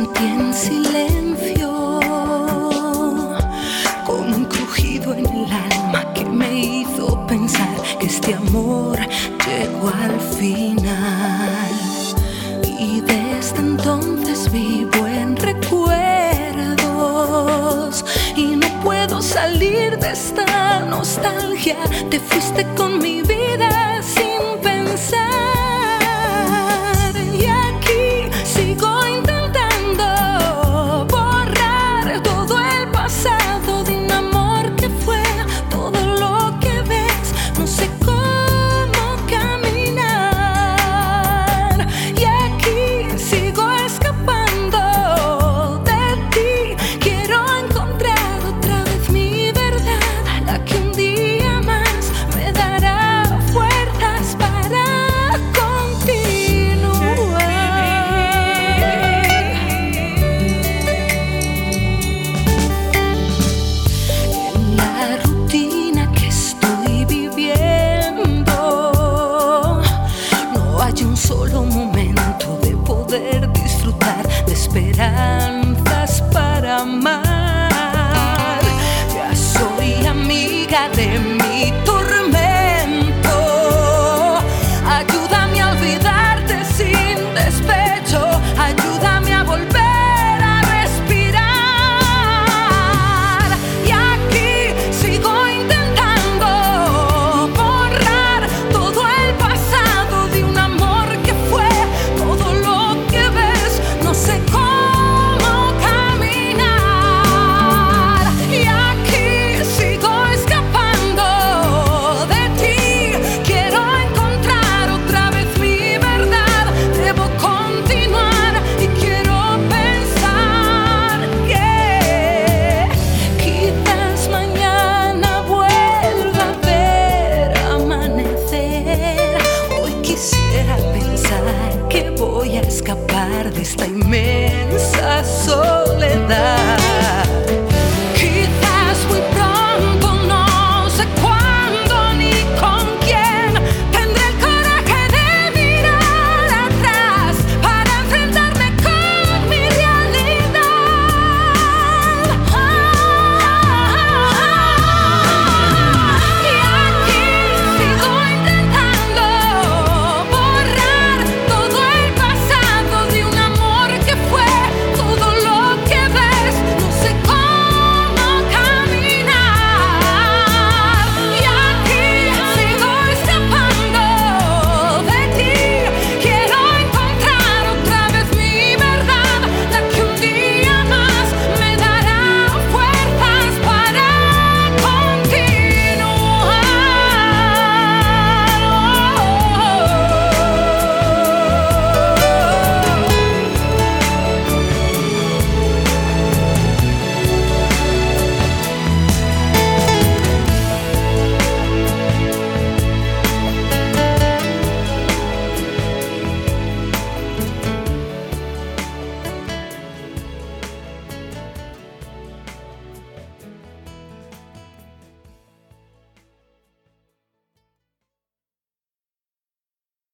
sentí en silencio, con un crujido en el alma que me hizo pensar que este amor llegó al final. Y desde entonces vivo en recuerdos y no puedo salir de esta nostalgia. Te fuiste con mi vida sin pensar, y aquí sigo intentando borrar todo el pasado de un amor que fue todo lo que ves. No sé cómo caminar, y aquí sigo escapando de ti. Quiero encontrar otra vez mi verdad, la que un día más me dará fuerzas para continuar. En la rutina que estoy viviendo, no hay un solo momento de poder disfrutar de esperanzas para amar. Ya soy amiga de mi tormento. Ayúdame a olvidarte sin despecho. Ayúdame a volver a respirar. Y aquí sigo intentando borrar todo el pasado de un amor que fue todo lo que ves. No sé cómo caminar, y aquí sigo escapando de ti. Quiero encontrar otra vez mi verdad. Debo continuar y quiero pensar que quizás mañana vuelva a ver amanecer. Hoy quisiera pensar que voy a escapar de esta inmensa soledad.